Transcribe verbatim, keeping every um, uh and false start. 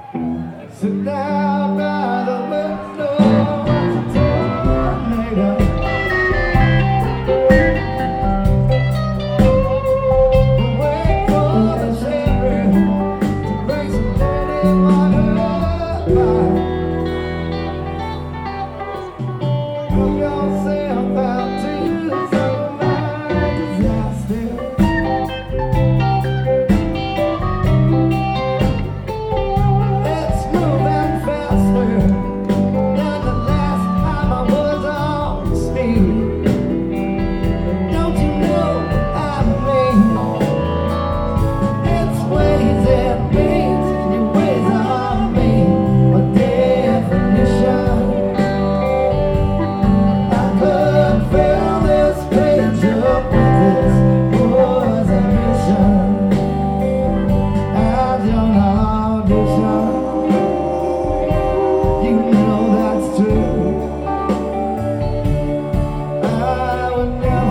Sit down by the window, watch a tornado. Wait for the sheriff to bring some dirty water by. Pull yourself out to some disaster. It's moving faster than the last time I was on the speed. Don't you know what I mean? It's ways and means, your ways are me, by definition. I could fill this page up with this was a mission. As your audition, you know that's true. I would never